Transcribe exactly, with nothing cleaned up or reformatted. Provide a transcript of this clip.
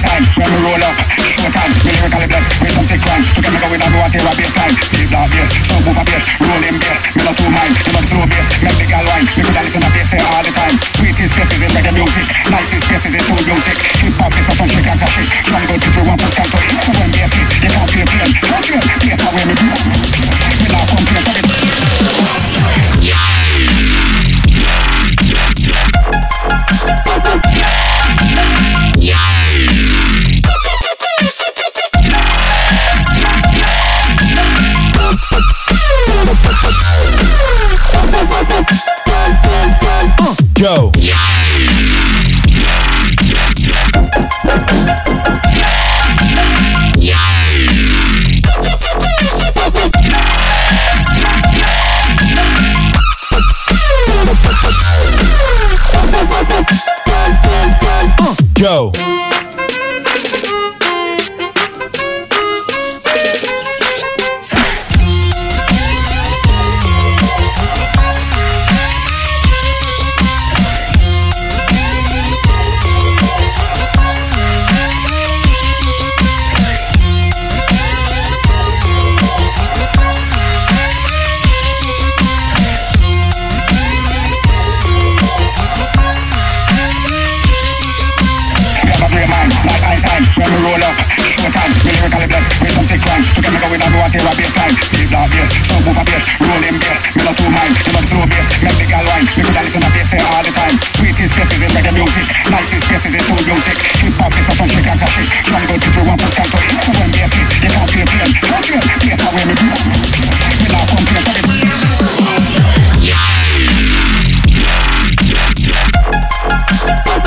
nice time when we roll up. One time, we lyrically blessed with some sick rhyme. We can make a winner go and tear a baseline. Deep dark bass, subwoofer bass, rolling bass. Me not too mind, me not slow bass. Make the gal wine, me coulda listen to bass all the time. Sweetest places in reggae music, nicest places in soul music. Hip hop is a some shake and a shake. Jungle kids we want to stand to it. So when bass hit, you can't feel pain. Don't feel bass away me do. Me not complain for it. Go. Go. When we roll up, one time, we lyrically blessed with some sick rhyme. We can make a winner go and tear a baseline. Deep dark bass, subwoofer bass, rolling bass. Me not too mind, me not slow bass. Make the gal wine, me coulda listen to bass all the time. Sweetest places in reggae music, nicest places in soul music. Hip hop is a some shake and a shake. Jungle kids we want to stand to it. So when bass hit, you can't feel pain. Don't feel bass away me do. Me not complain for it. Yeah.